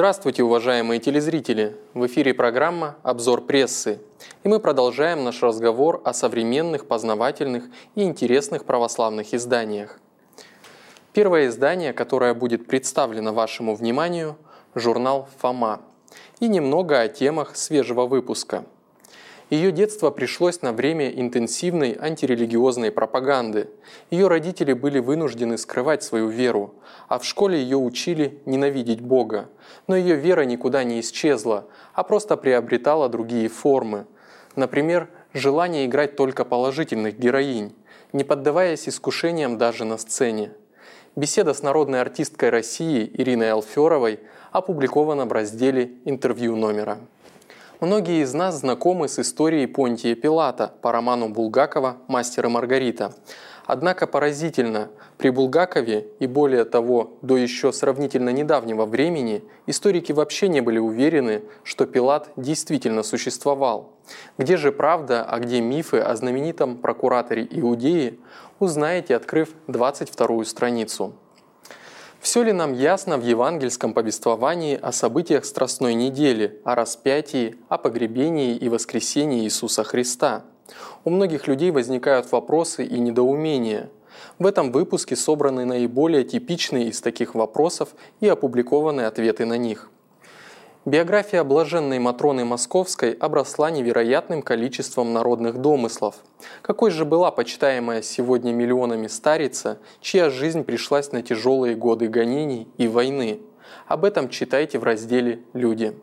Здравствуйте, уважаемые телезрители! В эфире программа «Обзор прессы». И мы продолжаем наш разговор о современных, познавательных и интересных православных изданиях. Первое издание, которое будет представлено вашему вниманию – журнал «Фома». И немного о темах свежего выпуска. Ее детство пришлось на время интенсивной антирелигиозной пропаганды. Ее родители были вынуждены скрывать свою веру, а в школе ее учили ненавидеть Бога. Но ее вера никуда не исчезла, а просто приобретала другие формы. Например, желание играть только положительных героинь, не поддаваясь искушениям даже на сцене. Беседа с народной артисткой России Ириной Алферовой опубликована в разделе «Интервью номера». Многие из нас знакомы с историей Понтия Пилата по роману Булгакова «Мастер и Маргарита». Однако поразительно, при Булгакове и более того, до еще сравнительно недавнего времени, историки вообще не были уверены, что Пилат действительно существовал. Где же правда, а где мифы о знаменитом прокураторе Иудеи, узнаете, открыв 22-ю страницу. Все ли нам ясно в евангельском повествовании о событиях Страстной недели, о распятии, о погребении и воскресении Иисуса Христа? У многих людей возникают вопросы и недоумения. В этом выпуске собраны наиболее типичные из таких вопросов и опубликованы ответы на них. Биография блаженной Матроны Московской обросла невероятным количеством народных домыслов. Какой же была почитаемая сегодня миллионами старица, чья жизнь пришлась на тяжелые годы гонений и войны? Об этом читайте в разделе «Люди».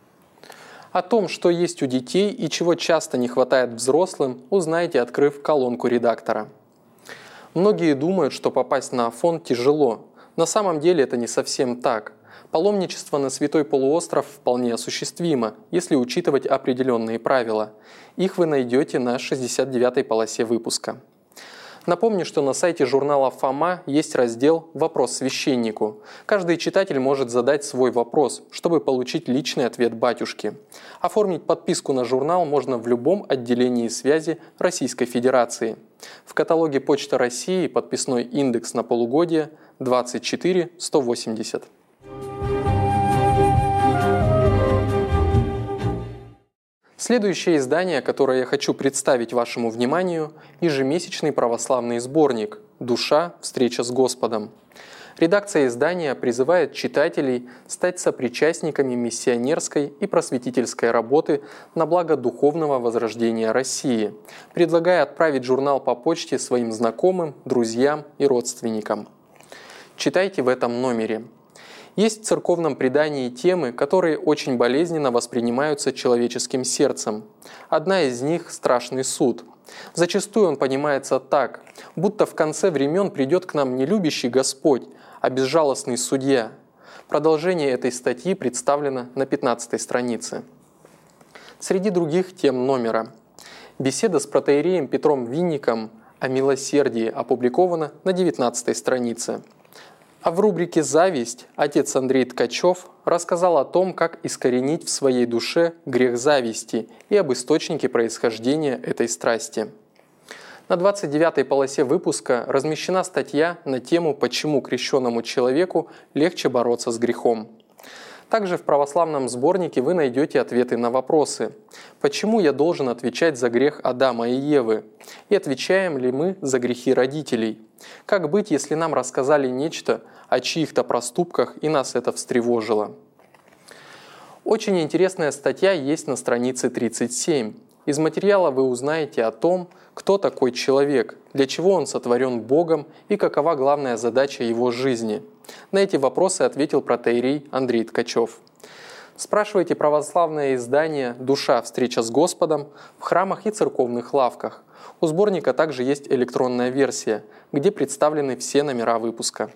О том, что есть у детей и чего часто не хватает взрослым, узнаете, открыв колонку редактора. Многие думают, что попасть на Афон тяжело. На самом деле это не совсем так. Паломничество на Святой полуостров вполне осуществимо, если учитывать определенные правила. Их вы найдете на 69-й полосе выпуска. Напомню, что на сайте журнала «Фома» есть раздел «Вопрос священнику». Каждый читатель может задать свой вопрос, чтобы получить личный ответ батюшки. Оформить подписку на журнал можно в любом отделении связи Российской Федерации. В каталоге Почта России подписной индекс на полугодие 24180. Следующее издание, которое я хочу представить вашему вниманию, ежемесячный православный сборник «Душа. Встреча с Господом». Редакция издания призывает читателей стать сопричастниками миссионерской и просветительской работы на благо духовного возрождения России, предлагая отправить журнал по почте своим знакомым, друзьям и родственникам. Читайте в этом номере. Есть в церковном предании темы, которые очень болезненно воспринимаются человеческим сердцем. Одна из них – страшный суд. Зачастую он понимается так, будто в конце времен придет к нам не любящий Господь, а безжалостный судья. Продолжение этой статьи представлено на 15-й странице. Среди других тем номера. Беседа с протоиереем Петром Винником о милосердии опубликована на 19-й странице. А в рубрике «Зависть» отец Андрей Ткачев рассказал о том, как искоренить в своей душе грех зависти и об источнике происхождения этой страсти. На 29-й полосе выпуска размещена статья на тему «Почему крещенному человеку легче бороться с грехом». Также в православном сборнике вы найдете ответы на вопросы. Почему я должен отвечать за грех Адама и Евы? И отвечаем ли мы за грехи родителей? Как быть, если нам рассказали нечто о чьих-то проступках и нас это встревожило? Очень интересная статья есть на странице 37. Из материала вы узнаете о том, кто такой человек, для чего он сотворен Богом и какова главная задача его жизни. На эти вопросы ответил протоиерей Андрей Ткачев. Спрашивайте православное издание «Душа. Встреча с Господом» в храмах и церковных лавках. У сборника также есть электронная версия, где представлены все номера выпуска.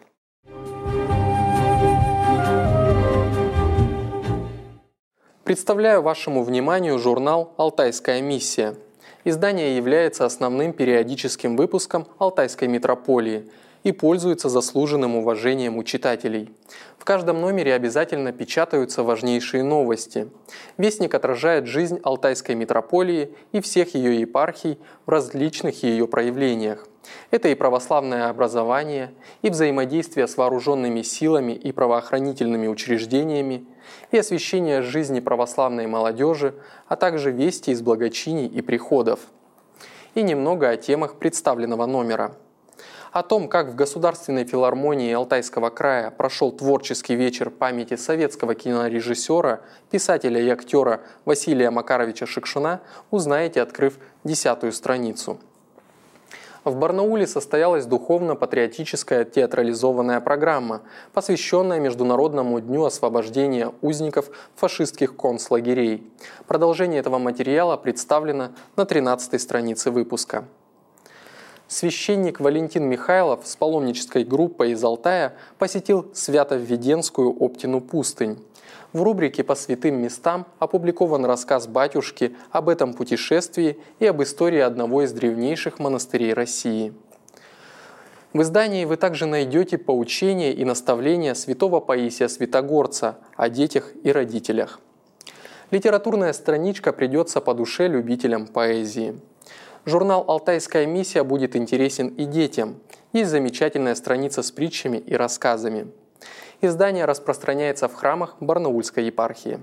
Представляю вашему вниманию журнал «Алтайская миссия». Издание является основным периодическим выпуском Алтайской митрополии. и пользуется заслуженным уважением у читателей. В каждом номере обязательно печатаются важнейшие новости. Вестник отражает жизнь Алтайской митрополии и всех ее епархий в различных ее проявлениях. Это и православное образование, и взаимодействие с вооруженными силами и правоохранительными учреждениями, и освещение жизни православной молодежи, а также вести из благочиний и приходов. И немного о темах представленного номера. О том, как в Государственной филармонии Алтайского края прошел творческий вечер памяти советского кинорежиссера, писателя и актера Василия Макаровича Шукшина, узнаете, открыв 10-ю страницу. В Барнауле состоялась духовно-патриотическая театрализованная программа, посвященная Международному дню освобождения узников фашистских концлагерей. Продолжение этого материала представлено на 13-й странице выпуска. Священник Валентин Михайлов с паломнической группой из Алтая посетил Свято-Введенскую Оптину пустынь. В рубрике «По святым местам» опубликован рассказ батюшки об этом путешествии и об истории одного из древнейших монастырей России. В издании вы также найдете поучения и наставления святого Паисия Святогорца о детях и родителях. Литературная страничка придется по душе любителям поэзии. Журнал «Алтайская миссия» будет интересен и детям. Есть замечательная страница с притчами и рассказами. Издание распространяется в храмах Барнаульской епархии.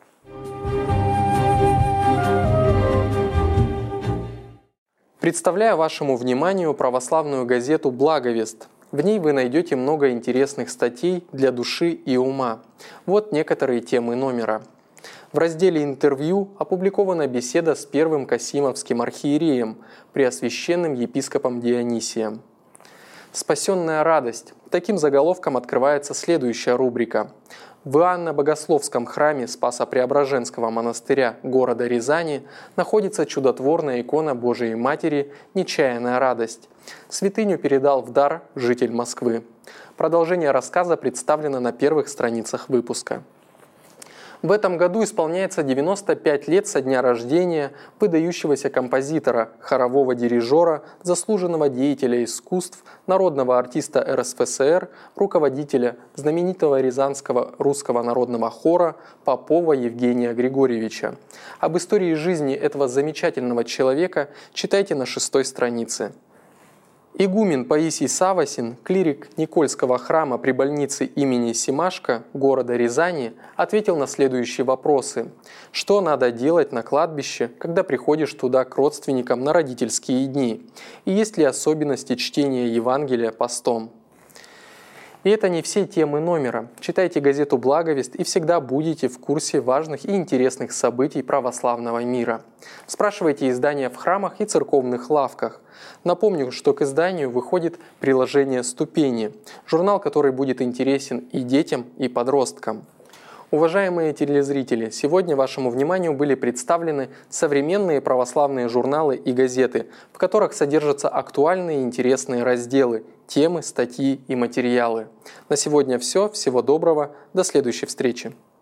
Представляю вашему вниманию православную газету «Благовест». В ней вы найдете много интересных статей для души и ума. Вот некоторые темы номера. В разделе «Интервью» опубликована беседа с первым касимовским архиереем, преосвященным епископом Дионисием. «Спасенная радость». Таким заголовком открывается следующая рубрика. В Иоанно-Богословском храме Спасо-Преображенского монастыря города Рязани находится чудотворная икона Божией Матери «Нечаянная радость». Святыню передал в дар житель Москвы. Продолжение рассказа представлено на первых страницах выпуска. В этом году исполняется 95 лет со дня рождения выдающегося композитора, хорового дирижера, заслуженного деятеля искусств, народного артиста РСФСР, руководителя знаменитого Рязанского русского народного хора Попова Евгения Григорьевича. Об истории жизни этого замечательного человека читайте на 6-й странице. Игумен Паисий Савасин, клирик Никольского храма при больнице имени Семашко города Рязани, ответил на следующие вопросы. Что надо делать на кладбище, когда приходишь туда к родственникам на родительские дни? И есть ли особенности чтения Евангелия постом? И это не все темы номера. Читайте газету «Благовест» и всегда будете в курсе важных и интересных событий православного мира. Спрашивайте издания в храмах и церковных лавках. Напомню, что к изданию выходит приложение «Ступени», журнал, который будет интересен и детям, и подросткам. Уважаемые телезрители, сегодня вашему вниманию были представлены современные православные журналы и газеты, в которых содержатся актуальные и интересные разделы, темы, статьи и материалы. На сегодня все. Всего доброго. До следующей встречи.